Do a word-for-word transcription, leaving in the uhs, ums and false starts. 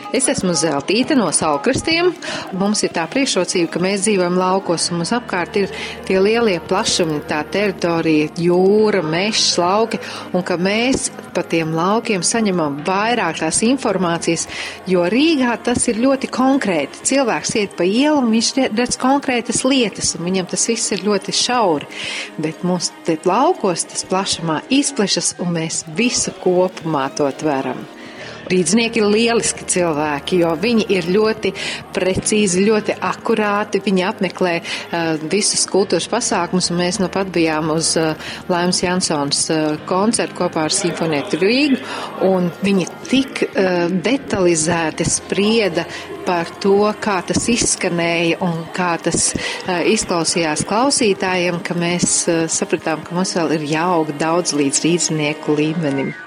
Es esmu Zeltīte no Saulkrastiem. Mums ir tā priekšrocība, ka mēs dzīvojam laukos un mums apkārt ir tie lielie plašumi, tā teritorija, jūra, mežs, lauki, un ka mēs pa tiem laukiem saņemam vairāk tās informācijas, jo Rīgā tas ir ļoti konkrēti. Cilvēks iet pa ielu un viņš redz konkrētas lietas, un viņam tas viss ir ļoti šauri. Bet mums te laukos tas plašumā izplešas, un mēs visu kopumā to tveram. Rīdznieki ir lieliski cilvēki, jo viņi ir ļoti precīzi, ļoti akurāti. Viņi apmeklē uh, visus kultūras pasākumus, un mēs nu pat bijām uz uh, Laimas Jansons uh, koncertu kopā ar Simfonietu Rīgu, un viņi tik uh, detalizēti sprieda par to, kā tas izskanēja un kā tas uh, izklausījās klausītājiem, ka mēs uh, sapratām, ka mums vēl ir jāaug daudz līdz rīdznieku līmenim.